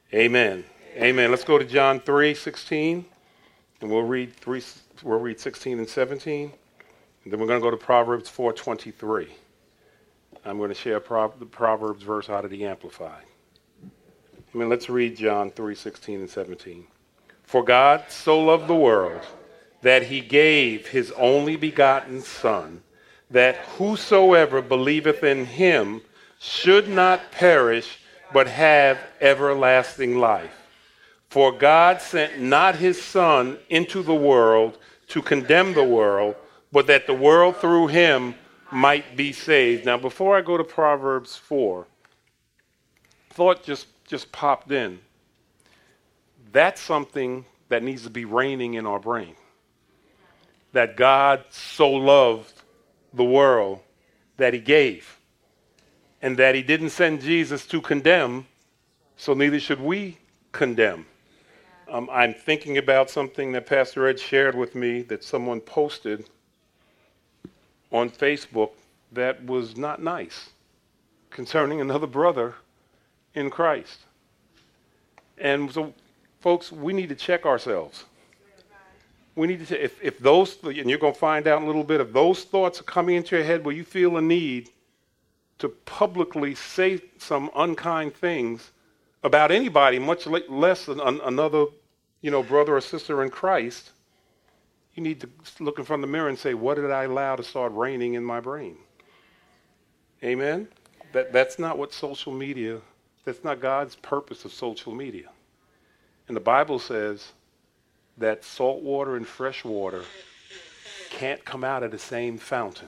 Amen. Amen. Let's go to John 3:16, and we'll read 16 and 17. And then we're going to go to Proverbs 4:23. I'm going to share the Proverbs verse out of the Amplified. Let's read John 3:16 and 17. For God so loved the world that he gave his only begotten Son, that whosoever believeth in him should not perish, but have everlasting life. For God sent not his Son into the world to condemn the world, but that the world through him might be saved. Now, before I go to Proverbs 4, thought just popped in. That's something that needs to be reigning in our brain. That God so loved the world that he gave. And that he didn't send Jesus to condemn, so neither should we condemn. I'm thinking about something that Pastor Ed shared with me that someone posted on Facebook that was not nice concerning another brother in Christ. And so, folks, we need to check ourselves. We need to, if those, and you're going to find out in a little bit, if those thoughts are coming into your head where you feel a need to publicly say some unkind things about anybody, much less another, brother or sister in Christ, you need to look in front of the mirror and say, what did I allow to start reigning in my brain? Amen? That's not what social media, that's not God's purpose of social media. And the Bible says that salt water and fresh water can't come out of the same fountain.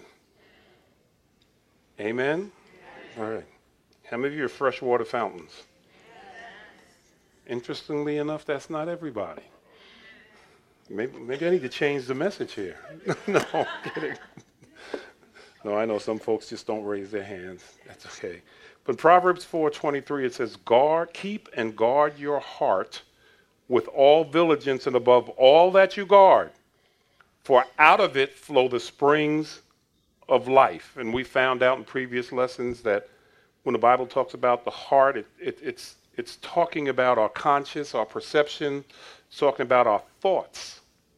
Amen? All right. How many of you are freshwater fountains? Interestingly enough, that's not everybody. Maybe I need to change the message here. No, I'm kidding. No, I know some folks just don't raise their hands. That's okay. But Proverbs 4:23, it says, keep and guard your heart with all diligence, and above all that you guard, for out of it flow the springs of life. And we found out in previous lessons that when the Bible talks about the heart, it's talking about our conscience, our perception, it's talking about our thoughts.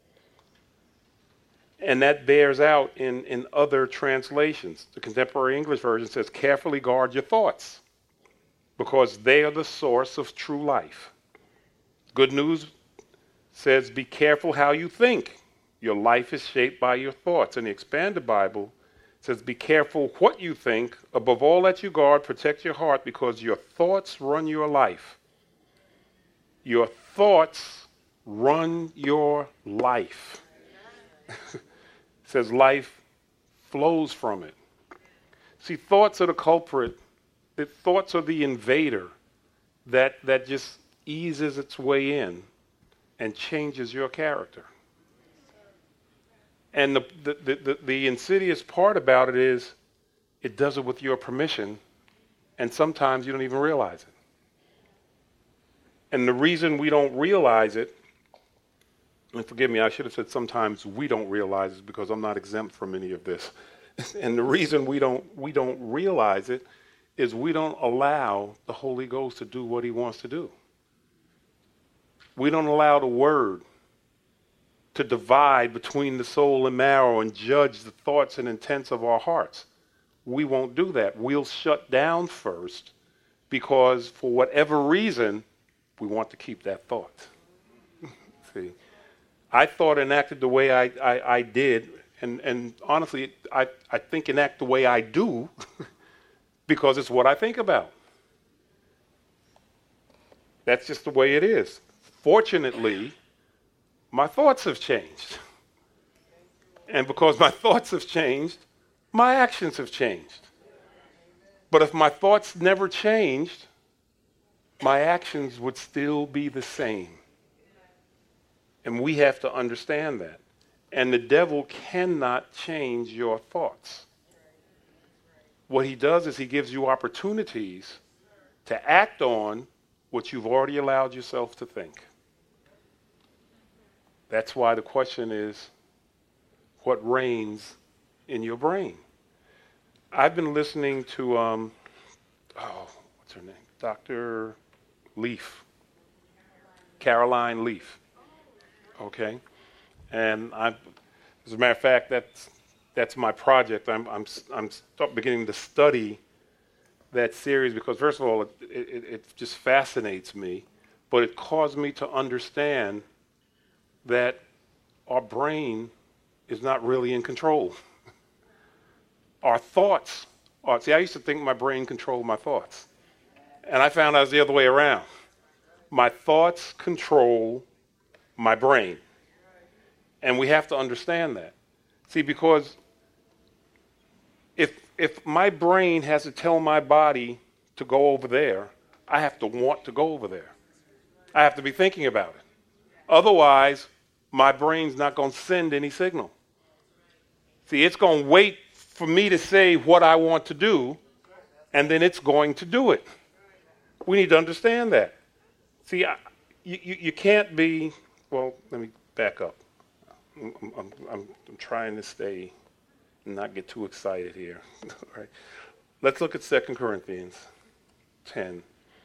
And that bears out in other translations. The Contemporary English Version says, carefully guard your thoughts, because they are the source of true life. Good News says, be careful how you think. Your life is shaped by your thoughts. And the Expanded Bible says, be careful what you think. Above all that you guard, protect your heart, because your thoughts run your life. Your thoughts run your life. It says life flows from it. See, thoughts are the culprit. The thoughts are the invader that just eases its way in and changes your character. And the insidious part about it is it does it with your permission, and sometimes you don't even realize it. And the reason we don't realize it, and forgive me, I should have said sometimes we don't realize it, because I'm not exempt from any of this. And the reason we don't realize it is we don't allow the Holy Ghost to do what he wants to do. We don't allow the Word to divide between the soul and marrow and judge the thoughts and intents of our hearts. We won't do that. We'll shut down first, because for whatever reason, we want to keep that thought. See, I thought and acted the way I did, and honestly, I think and act the way I do because it's what I think about. That's just the way it is. Fortunately, my thoughts have changed. And because my thoughts have changed, my actions have changed. But if my thoughts never changed, my actions would still be the same. And we have to understand that. And the devil cannot change your thoughts. What he does is he gives you opportunities to act on what you've already allowed yourself to think. That's why the question is, what reigns in your brain? I've been listening to, what's her name? Dr. Leaf. Caroline Leaf. Okay, and as a matter of fact, that's my project. I'm beginning to study that series because, first of all, it just fascinates me, but it caused me to understand that our brain is not really in control. Our thoughts are. See, I used to think my brain controlled my thoughts, and I found out it's the other way around. My thoughts control my brain, and we have to understand that. See, because if my brain has to tell my body to go over there, I have to want to go over there. I have to be thinking about it. Otherwise, my brain's not going to send any signal. See, it's going to wait for me to say what I want to do, and then it's going to do it. We need to understand that. See, you can't be, well, let me back up. I'm trying to stay and not get too excited here. All right. Let's look at 2 Corinthians 10.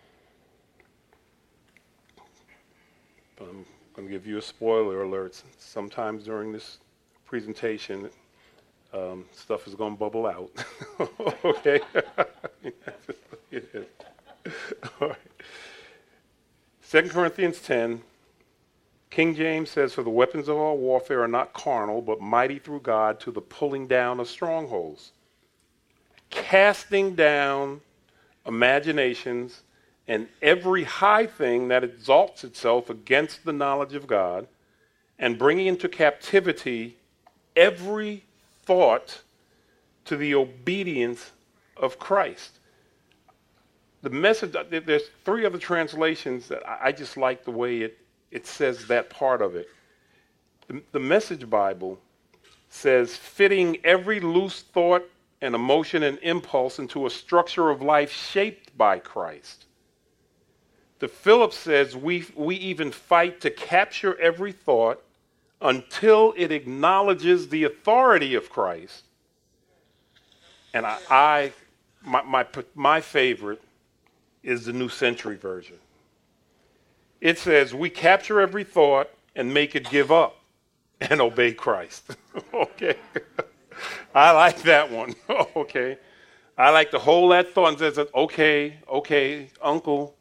I'm going to give you a spoiler alert. Sometimes during this presentation, stuff is going to bubble out. Okay? It is. All right. 2 Corinthians 10, King James says, "For the weapons of our warfare are not carnal, but mighty through God to the pulling down of strongholds, casting down imaginations and every high thing that exalts itself against the knowledge of God, and bringing into captivity every thought to the obedience of Christ." The message, there's 3 other translations that I just like the way it says that part of it. The Message Bible says, fitting every loose thought and emotion and impulse into a structure of life shaped by Christ. The Phillips says, we even fight to capture every thought until it acknowledges the authority of Christ. And my favorite is the New Century Version. It says, we capture every thought and make it give up and obey Christ. Okay. I like that one. Okay. I like to hold that thought and say, okay, uncle,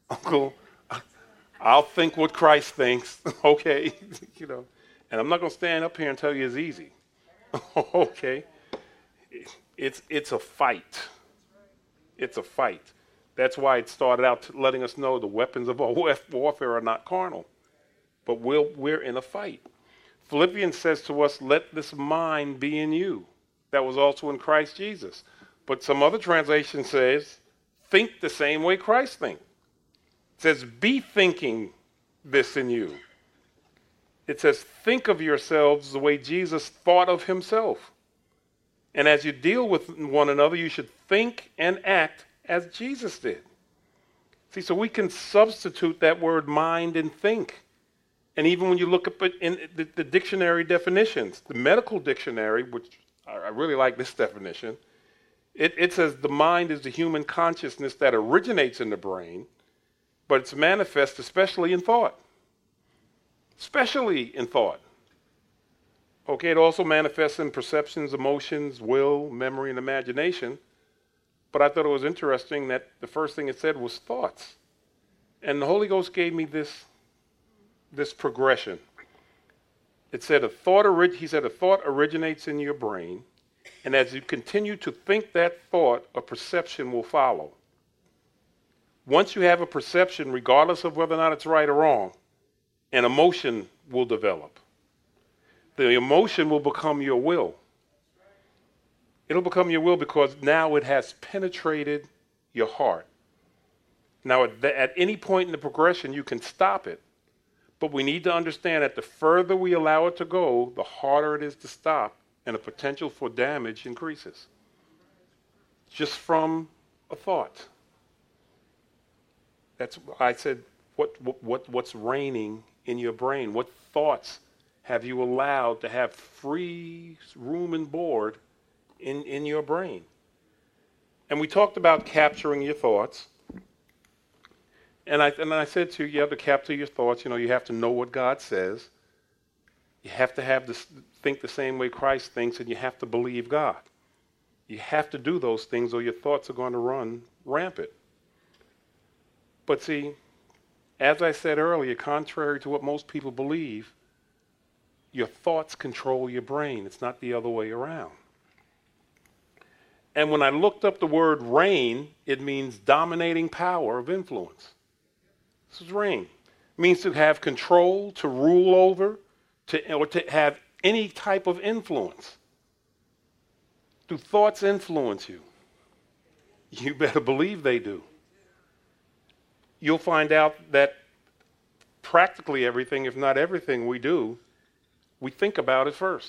I'll think what Christ thinks. Okay. And I'm not going to stand up here and tell you it's easy. Okay. It's a fight. It's a fight. That's why it started out letting us know the weapons of our warfare are not carnal, but we're in a fight. Philippians says to us, let this mind be in you that was also in Christ Jesus. But some other translation says, think the same way Christ thinks. It says, be thinking this in you. It says, think of yourselves the way Jesus thought of himself. And as you deal with one another, you should think and act as Jesus did. See, so we can substitute that word mind and think. And even when you look up in the dictionary definitions, the medical dictionary, which I really like this definition, it says the mind is the human consciousness that originates in the brain, but it's manifest especially in thought. Especially in thought. Okay, it also manifests in perceptions, emotions, will, memory, and imagination. But I thought it was interesting that the first thing it said was thoughts. And the Holy Ghost gave me this progression. It said a thought originates in your brain, and as you continue to think that thought, a perception will follow. Once you have a perception, regardless of whether or not it's right or wrong, an emotion will develop. The emotion will become your will. It'll become your will because now it has penetrated your heart. Now, at any point in the progression, you can stop it. But we need to understand that the further we allow it to go, the harder it is to stop, and the potential for damage increases. Just from a thought. That's why I said, what's reigning in your brain? What thoughts have you allowed to have free room and board in your brain? And we talked about capturing your thoughts. And I said to you, you have to capture your thoughts. You have to know what God says. You have to have this, think the same way Christ thinks, and you have to believe God. You have to do those things, or your thoughts are going to run rampant. But see, as I said earlier, contrary to what most people believe, your thoughts control your brain. It's not the other way around. And when I looked up the word reign, it means dominating power of influence. This is reign. It means to have control, to rule over, or to have any type of influence. Do thoughts influence you? You better believe they do. You'll find out that practically everything, if not everything we do, we think about it first.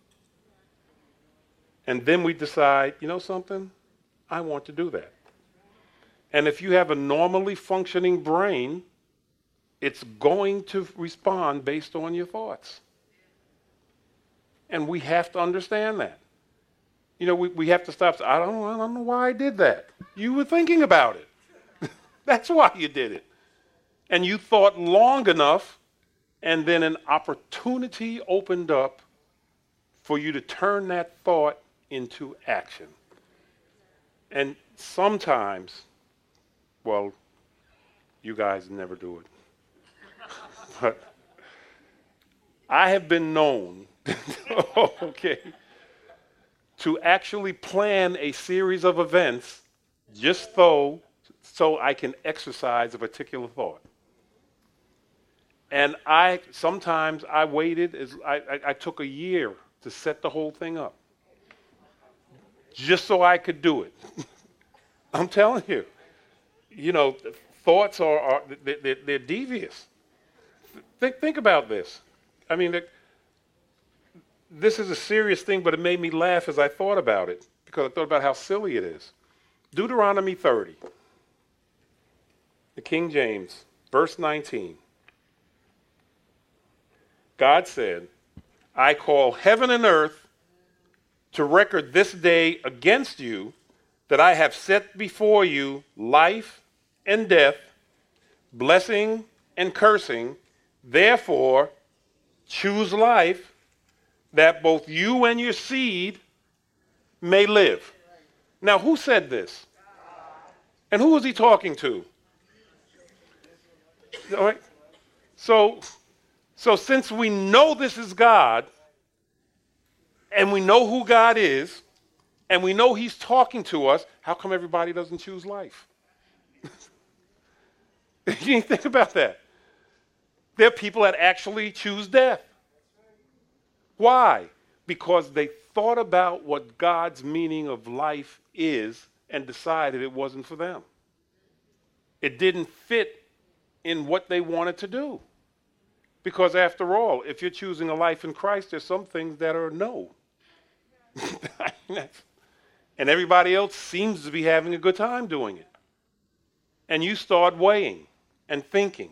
And then we decide, you know something? I want to do that. And if you have a normally functioning brain, it's going to respond based on your thoughts. And we have to understand that. We have to stop. I don't know why I did that. You were thinking about it. That's why you did it. And you thought long enough, and then an opportunity opened up for you to turn that thought into action. And sometimes, well, you guys never do it. But I have been known, okay, to actually plan a series of events just so I can exercise a particular thought. And sometimes I waited, I took a year to set the whole thing up, just so I could do it. I'm telling you, thoughts they're devious. Think about this. I mean, this is a serious thing, but it made me laugh as I thought about it, because I thought about how silly it is. Deuteronomy 30, the King James, verse 19. God said, I call heaven and earth to record this day against you, that I have set before you life and death, blessing and cursing. Therefore, choose life, that both you and your seed may live. Now, who said this? And who was he talking to? All right. So since we know this is God, and we know who God is, and we know he's talking to us, how come everybody doesn't choose life? You didn't think about that. There are people that actually choose death. Why? Because they thought about what God's meaning of life is and decided it wasn't for them. It didn't fit in what they wanted to do. Because after all, if you're choosing a life in Christ, there's some things that are no. And everybody else seems to be having a good time doing it. And you start weighing and thinking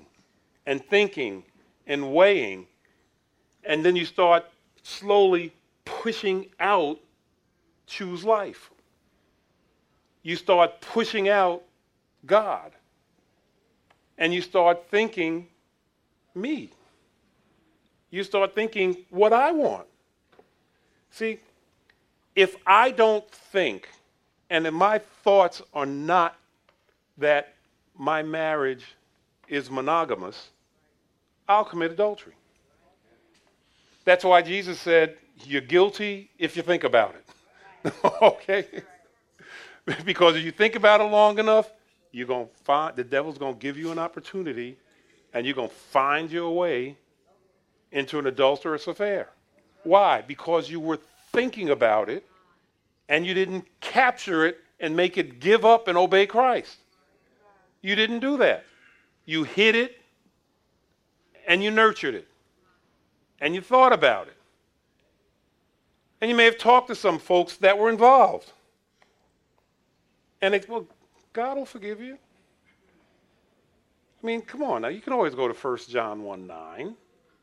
and weighing, and then you start slowly pushing out choose life. You start pushing out God. And you start thinking me. You start thinking what I want. See, if I don't think, and if my thoughts are not that my marriage is monogamous, I'll commit adultery. That's why Jesus said, you're guilty if you think about it. Okay? Because if you think about it long enough, you're going to find, the devil's going to give you an opportunity, and you're going to find your way into an adulterous affair. Why? Because you were thinking about it, and you didn't capture it and make it give up and obey Christ. You didn't do that. You hid it, and you nurtured it, and you thought about it. And you may have talked to some folks that were involved. And well, God will forgive you. I mean, come on now. You can always go to 1 John 1:9.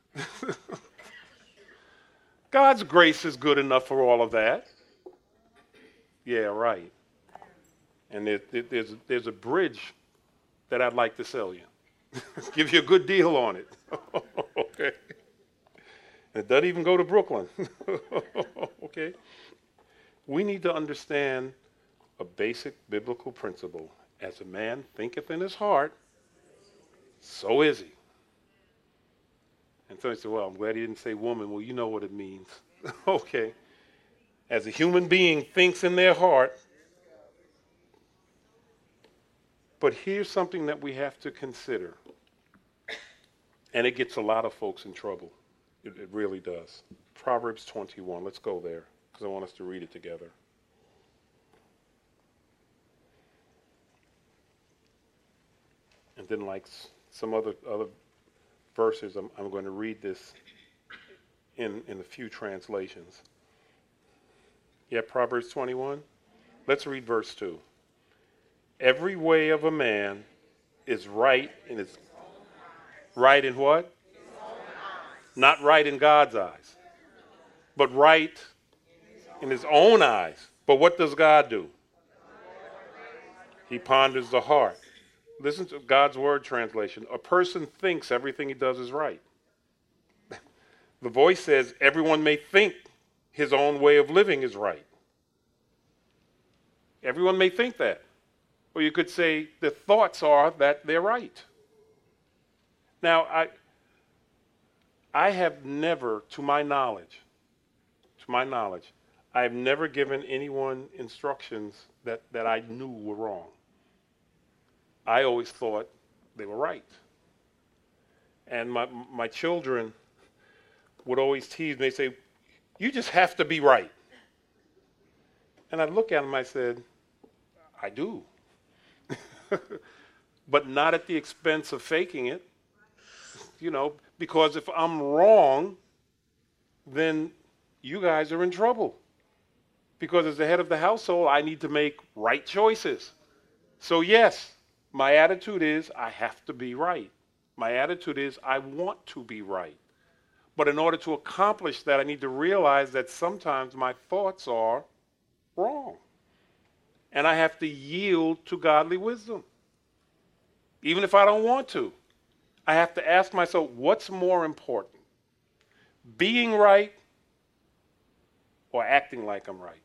God's grace is good enough for all of that. Yeah, right. And there's a bridge that I'd like to sell you. Give you a good deal on it. Okay. And it doesn't even go to Brooklyn. Okay. We need to understand a basic biblical principle. As a man thinketh in his heart, so is he. And so he said, well, I'm glad he didn't say woman. Well, you know what it means. Okay. As a human being thinks in their heart. But here's something that we have to consider. And it gets a lot of folks in trouble. It really does. Proverbs 21. Let's go there because I want us to read it together. And then like some other verses, I'm going to read this in a few translations. Yeah, Proverbs 21. Let's read verse 2. Every way of a man is right in his right in what? Not right in God's eyes, but right in his own eyes. But what does God do? He ponders the heart. Listen to God's word translation. A person thinks everything he does is right. The voice says everyone may think his own way of living is right. Everyone may think that. Or you could say the thoughts are that they're right. Now, I have never, to my knowledge, I have never given anyone instructions that I knew were wrong. I always thought they were right. And my children would always tease me. They say, you just have to be right. And I'd look at them, I said, I do. But not at the expense of faking it. You know, because if I'm wrong, then you guys are in trouble. Because as the head of the household, I need to make right choices. So yes, my attitude is I have to be right. My attitude is I want to be right. But in order to accomplish that, I need to realize that sometimes my thoughts are wrong. And I have to yield to godly wisdom. Even if I don't want to. I have to ask myself, what's more important? Being right or acting like I'm right?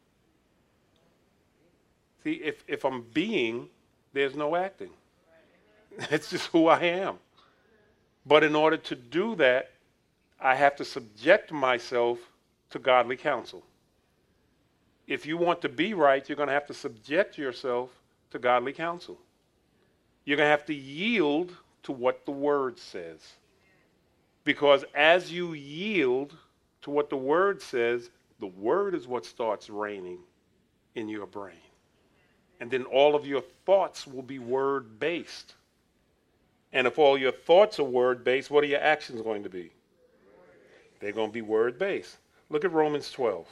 See, if I'm being, there's no acting. It's just who I am. But in order to do that, I have to subject myself to godly counsel. If you want to be right, you're going to have to subject yourself to godly counsel. You're going to have to yield to what the Word says. Because as you yield to what the Word says, the Word is what starts reigning in your brain. And then all of your thoughts will be Word-based. And if all your thoughts are Word-based, what are your actions going to be? They're going to be Word-based. Look at Romans 12.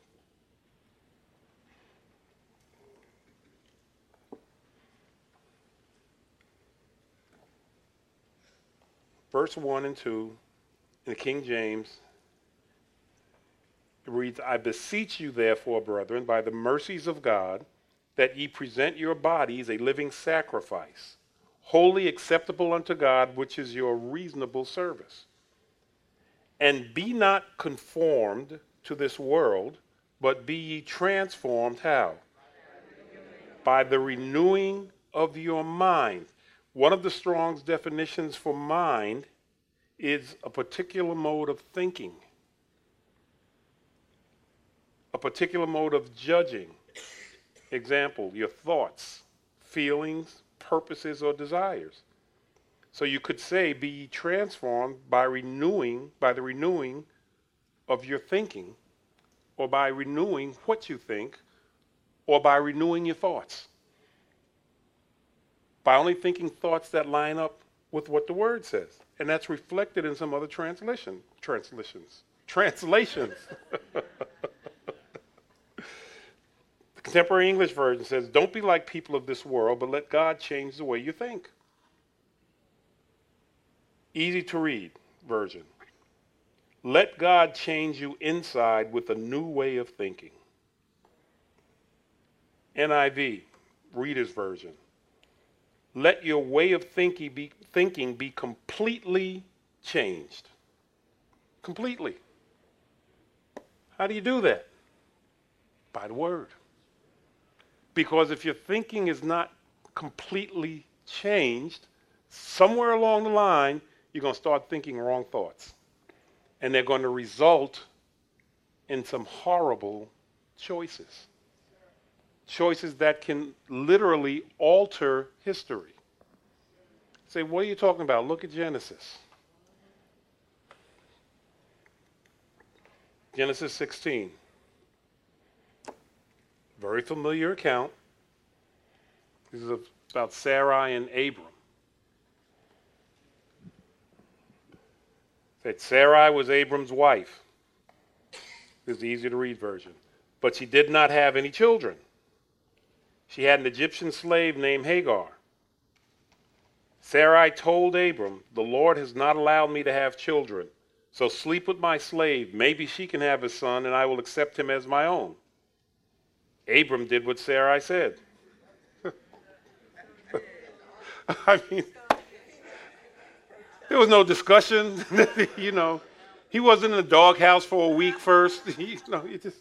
Verse 1 and 2 in the King James, it reads, I beseech you therefore, brethren, by the mercies of God, that ye present your bodies a living sacrifice, wholly acceptable unto God, which is your reasonable service. And be not conformed to this world, but be ye transformed, how? By the renewing of your mind. One of the Strong's definitions for mind is a particular mode of thinking, a particular mode of judging. Example, your thoughts, feelings, purposes, or desires. So you could say, be ye transformed by the renewing of your thinking, or by renewing what you think, or by renewing your thoughts. By only thinking thoughts that line up with what the Word says. And that's reflected in some other translations. The Contemporary English Version says, don't be like people of this world, but let God change the way you think. Easy to read version. Let God change you inside with a new way of thinking. NIV, Reader's Version. let your way of thinking be completely changed. Completely. How do you do that? By the word. Because if your thinking is not completely changed, somewhere along the line, you're going to start thinking wrong thoughts. And they're going to result in some horrible choices. Choices that can literally alter history. Say, what are you talking about? Look at Genesis. Genesis 16. Very familiar account. This is about Sarai and Abram. That Sarai was Abram's wife. This is the easier to read version. But she did not have any children. She had an Egyptian slave named Hagar. Sarai told Abram, "The Lord has not allowed me to have children, so sleep with my slave. Maybe she can have a son, and I will accept him as my own." Abram did what Sarai said. I mean, there was no discussion. You know, he wasn't in the doghouse for a week first. He just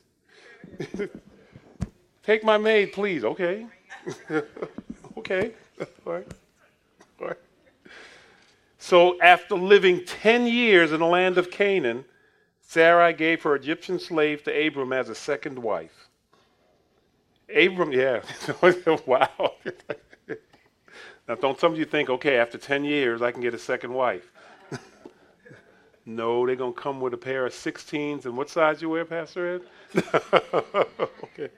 take my maid, please. Okay, okay, all right, all right. So after living 10 years in the land of Canaan, Sarai gave her Egyptian slave to Abram as a second wife. Abram, yeah, wow. Now, don't some of you think, okay, after 10 years, I can get a second wife. No, they're going to come with a pair of 16s. And what size you wear, Pastor Ed? Okay.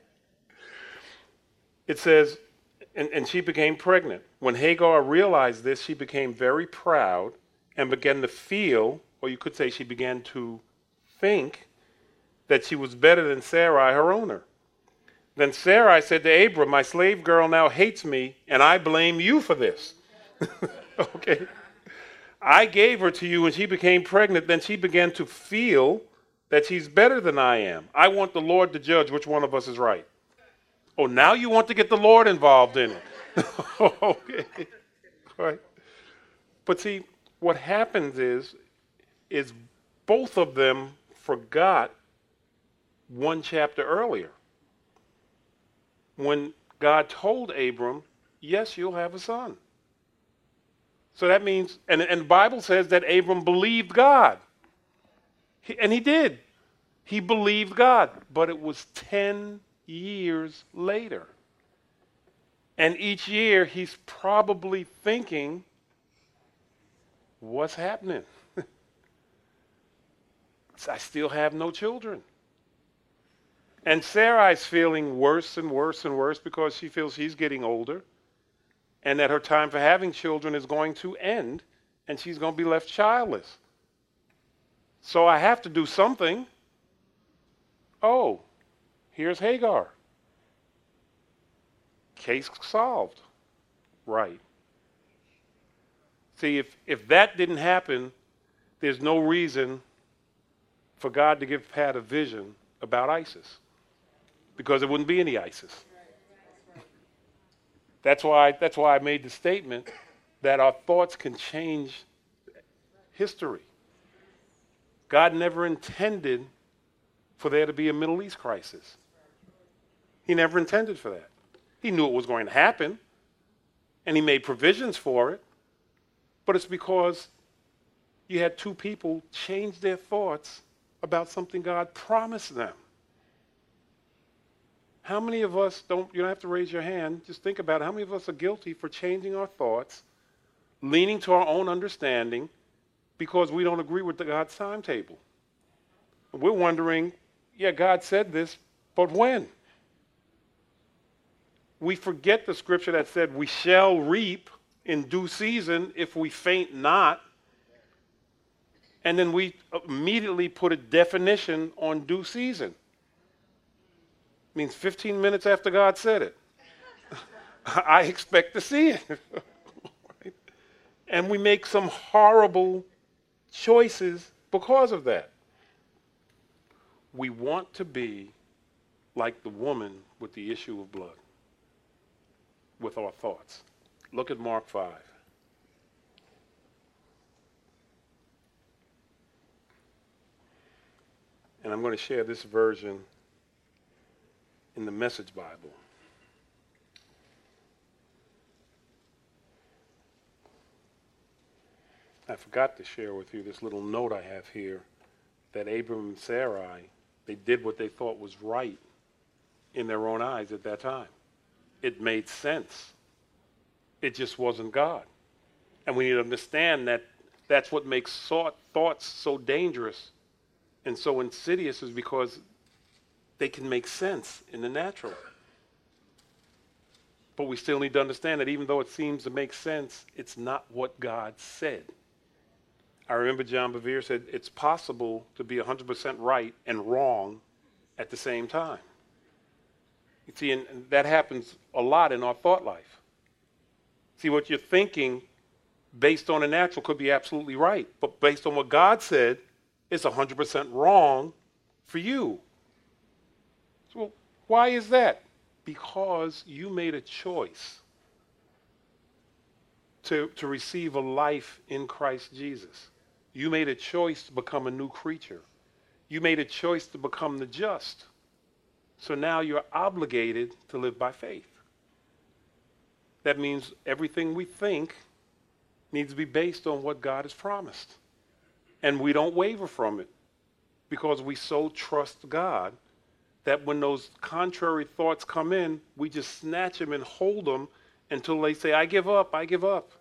It says, and she became pregnant. When Hagar realized this, she became very proud and began to feel, or you could say she began to think, that she was better than Sarai, her owner. Then Sarai said to Abram, "My slave girl now hates me, and I blame you for this." Okay. I gave her to you, and she became pregnant. Then she began to feel that she's better than I am. I want the Lord to judge which one of us is right. Oh, now you want to get the Lord involved in it. Okay. All right. But see, what happens is both of them forgot one chapter earlier. When God told Abram, yes, you'll have a son. So that means, and the Bible says that Abram believed God. And he did. He believed God. But it was 10 years later. And each year he's probably thinking, what's happening? I still have no children. And Sarai's feeling worse and worse and worse because she feels she's getting older and that her time for having children is going to end and she's going to be left childless. So I have to do something. Oh, here's Hagar. Case solved. Right. See, if that didn't happen, there's no reason for God to give Pat a vision about ISIS. Because there wouldn't be any ISIS. That's why I made the statement that our thoughts can change history. God never intended for there to be a Middle East crisis. He never intended for that. He knew it was going to happen, and he made provisions for it, but it's because you had two people change their thoughts about something God promised them. How many of us you don't have to raise your hand, just think about it. How many of us are guilty for changing our thoughts, leaning to our own understanding, because we don't agree with God's timetable? We're wondering, yeah, God said this, but when? We forget the scripture that said we shall reap in due season if we faint not. And then we immediately put a definition on due season. Means 15 minutes after God said it. I expect to see it. Right? And we make some horrible choices because of that. We want to be like the woman with the issue of blood with our thoughts. Look at Mark 5. And I'm going to share this version in the Message Bible. I forgot to share with you this little note I have here that Abram and Sarai, they did what they thought was right in their own eyes at that time. It made sense. It just wasn't God. And we need to understand that that's what makes thoughts so dangerous and so insidious, is because they can make sense in the natural. But we still need to understand that even though it seems to make sense, it's not what God said. I remember John Bevere said it's possible to be 100% right and wrong at the same time. You see, and that happens a lot in our thought life. See, what you're thinking based on the natural could be absolutely right, but based on what God said, it's 100% wrong for you. So why is that? Because you made a choice to receive a life in Christ Jesus. You made a choice to become a new creature. You made a choice to become the just. So now you're obligated to live by faith. That means everything we think needs to be based on what God has promised. And we don't waver from it because we so trust God that when those contrary thoughts come in, we just snatch them and hold them until they say, I give up, I give up.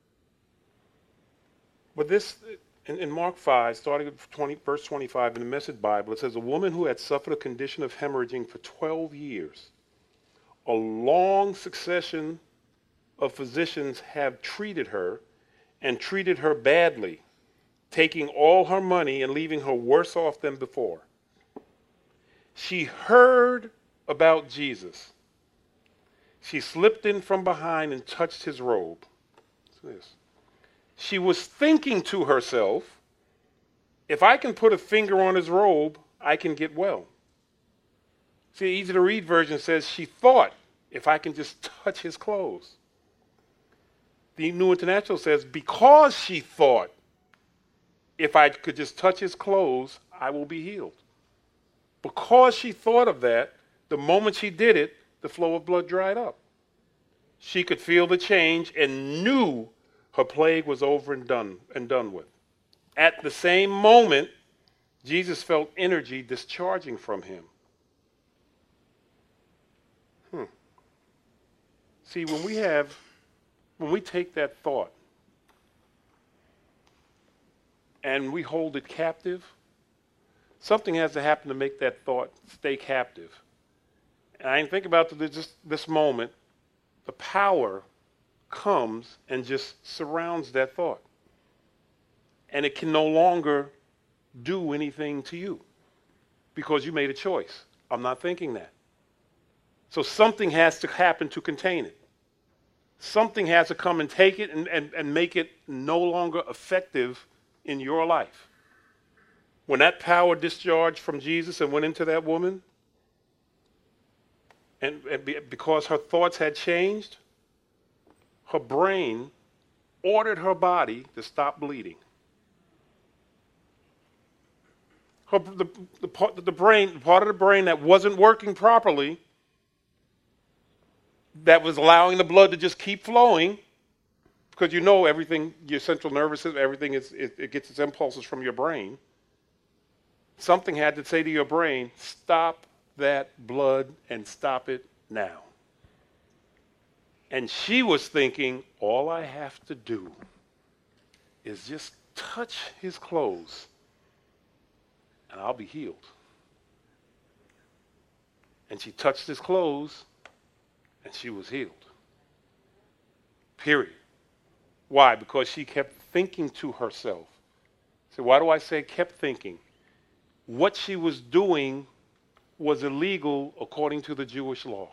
But this, in Mark 5, starting at verse 25 in the Message Bible, it says, a woman who had suffered a condition of hemorrhaging for 12 years, a long succession of physicians have treated her and treated her badly, taking all her money and leaving her worse off than before. She heard about Jesus. She slipped in from behind and touched his robe. What's this? She was thinking to herself, if I can put a finger on his robe, I can get well. See, the easy to read version says she thought, if I can just touch his clothes. The New International says, because she thought, if I could just touch his clothes, I will be healed. Because she thought of that, the moment she did it, the flow of blood dried up. She could feel the change and knew her plague was over and done with. At the same moment, Jesus felt energy discharging from him. See, when we take that thought and we hold it captive, something has to happen to make that thought stay captive. And I think about this moment, the power comes and just surrounds that thought. And it can no longer do anything to you because you made a choice. I'm not thinking that. So something has to happen to contain it. Something has to come and take it and make it no longer effective in your life. When that power discharged from Jesus and went into that woman, and because her thoughts had changed, her brain ordered her body to stop bleeding. The part of the brain that wasn't working properly, that was allowing the blood to just keep flowing, because you know everything, your central nervous system, everything it gets its impulses from your brain. Something had to say to your brain, stop that blood and stop it now. And she was thinking, all I have to do is just touch his clothes and I'll be healed. And she touched his clothes and she was healed. Period. Why? Because she kept thinking to herself. So why do I say kept thinking? What she was doing was illegal according to the Jewish law.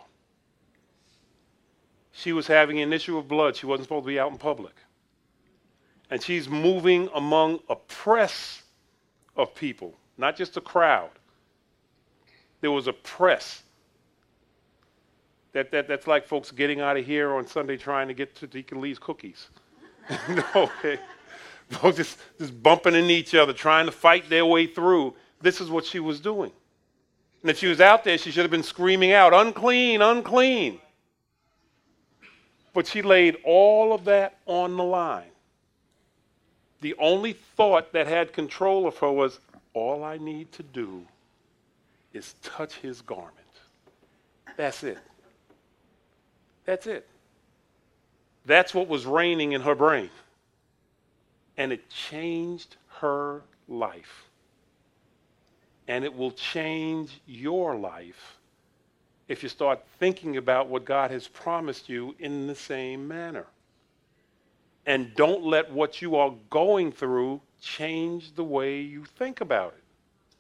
She was having an issue of blood. She wasn't supposed to be out in public. And she's moving among a press of people, not just a crowd. There was a press. That's like folks getting out of here on Sunday trying to get to Deacon Lee's cookies. Okay. Folks just bumping into each other, trying to fight their way through. This is what she was doing. And if she was out there, she should have been screaming out, unclean, unclean. But she laid all of that on the line. The only thought that had control of her was, all I need to do is touch his garment. That's it. That's it. That's what was reigning in her brain. And it changed her life. And it will change your life if you start thinking about what God has promised you in the same manner. And don't let what you are going through change the way you think about it.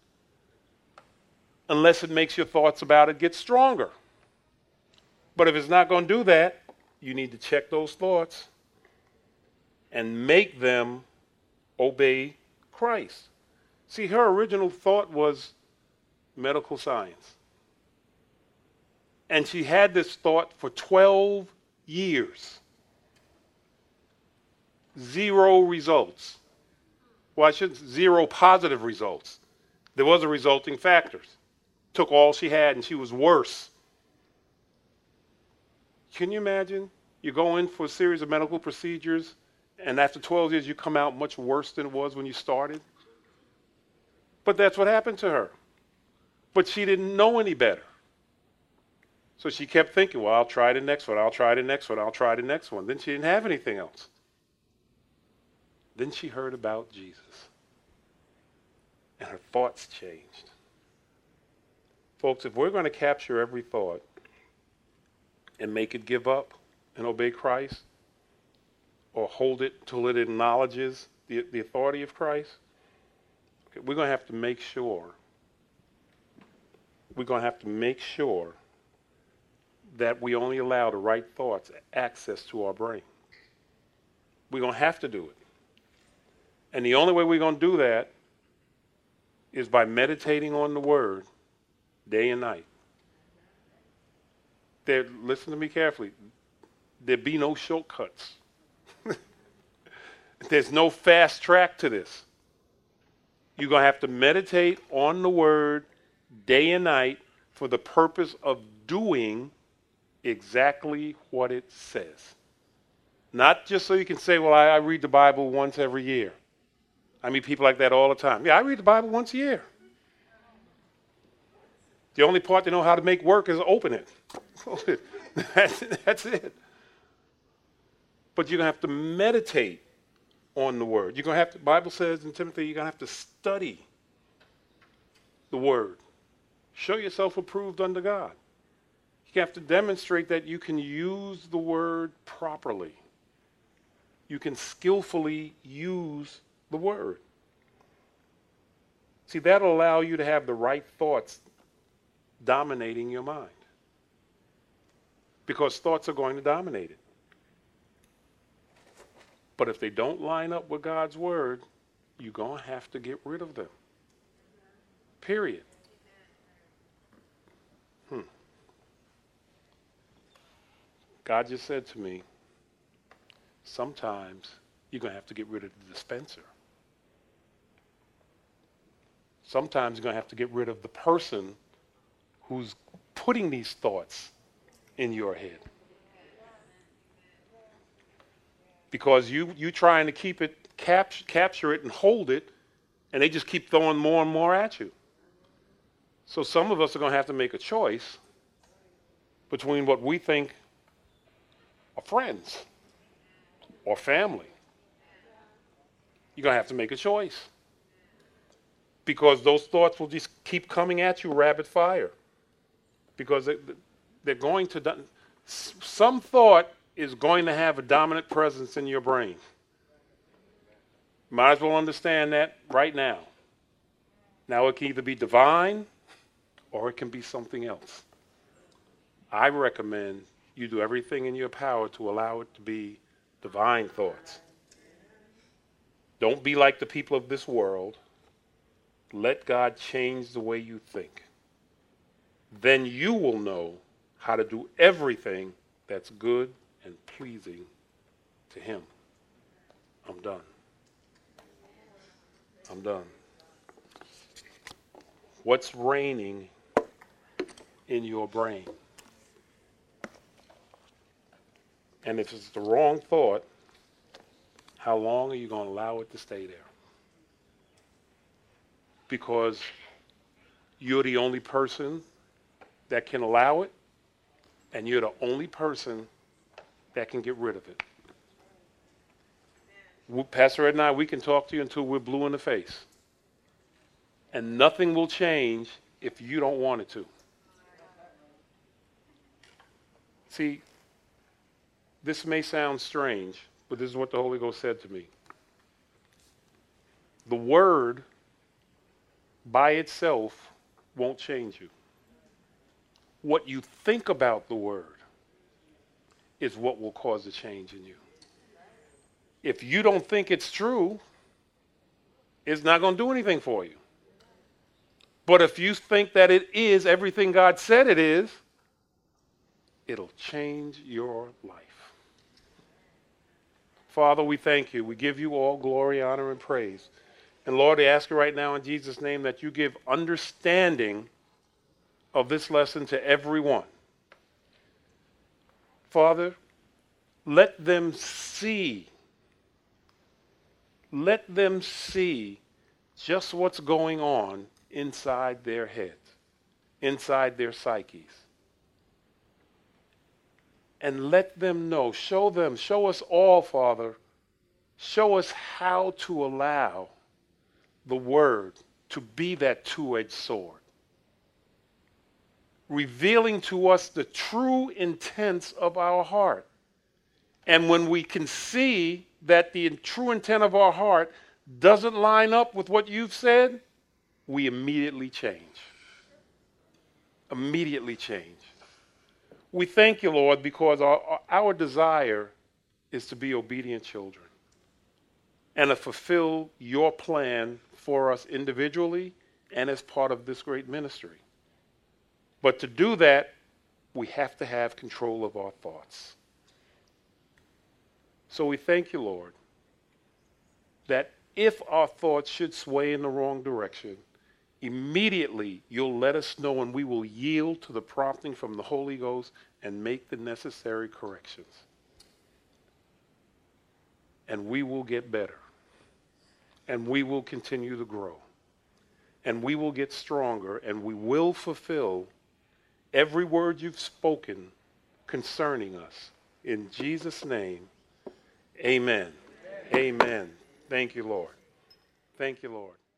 Unless it makes your thoughts about it get stronger. But if it's not going to do that, you need to check those thoughts and make them obey Christ. See, her original thought was medical science. And she had this thought for 12 years. 0 results. Well, I shouldn't, 0 positive results. There was a resulting factors. Took all she had and she was worse. Can you imagine? You go in for a series of medical procedures and after 12 years you come out much worse than it was when you started? But that's what happened to her. But she didn't know any better. So she kept thinking, well, I'll try the next one, I'll try the next one, I'll try the next one. Then she didn't have anything else. Then she heard about Jesus. And her thoughts changed. Folks, if we're going to capture every thought and make it give up and obey Christ, or hold it till it acknowledges the authority of Christ, okay, we're going to have to make sure that we only allow the right thoughts access to our brain. We're going to have to do it. And the only way we're going to do that is by meditating on the Word day and night. Listen to me carefully. There be no shortcuts. There's no fast track to this. You're going to have to meditate on the Word day and night for the purpose of doing exactly what it says. Not just so you can say, well, I read the Bible once every year. I meet people like that all the time. Yeah, I read the Bible once a year. The only part they know how to make work is open it. That's it. But you're going to have to meditate on the Word. You're going to have to, the Bible says in Timothy, you're going to have to study the Word. Show yourself approved unto God. You have to demonstrate that you can use the Word properly. You can skillfully use the Word. See, that'll allow you to have the right thoughts dominating your mind. Because thoughts are going to dominate it. But if they don't line up with God's Word, you're going to have to get rid of them. Period. God just said to me, sometimes you're going to have to get rid of the dispenser. Sometimes you're going to have to get rid of the person who's putting these thoughts in your head. Because you trying to keep it, capture it and hold it, and they just keep throwing more and more at you. So some of us are going to have to make a choice between what we think are friends or family. You're going to have to make a choice. Because those thoughts will just keep coming at you rapid fire. Because they're going to, some thought is going to have a dominant presence in your brain. Might as well understand that right now. Now it can either be divine or it can be something else. I recommend you do everything in your power to allow it to be divine thoughts. Don't be like the people of this world. Let God change the way you think. Then you will know how to do everything that's good and pleasing to him. I'm done. I'm done. What's reigning in your brain? And if it's the wrong thought, how long are you going to allow it to stay there? Because you're the only person that can allow it, and you're the only person that can get rid of it. Pastor Ed and I, we can talk to you until we're blue in the face. And nothing will change if you don't want it to. See, this may sound strange, but this is what the Holy Ghost said to me. The Word by itself won't change you. What you think about the Word is what will cause a change in you. If you don't think it's true, it's not going to do anything for you. But if you think that it is everything God said it is, it'll change your life. Father, we thank you. We give you all glory, honor, and praise. And Lord, I ask you right now in Jesus' name that you give understanding of this lesson to everyone. Father, let them see just what's going on inside their heads, inside their psyches. And let them know, show us all, Father, show us how to allow the Word to be that two-edged sword, revealing to us the true intents of our heart. And when we can see that the true intent of our heart doesn't line up with what you've said, we immediately change. Immediately change. We thank you, Lord, because our desire is to be obedient children and to fulfill your plan for us individually and as part of this great ministry. But to do that, we have to have control of our thoughts. So we thank you, Lord, that if our thoughts should sway in the wrong direction, immediately you'll let us know and we will yield to the prompting from the Holy Ghost and make the necessary corrections. And we will get better. And we will continue to grow. And we will get stronger, and we will fulfill every word you've spoken concerning us. In Jesus' name, amen. Amen. Thank you, Lord. Thank you, Lord.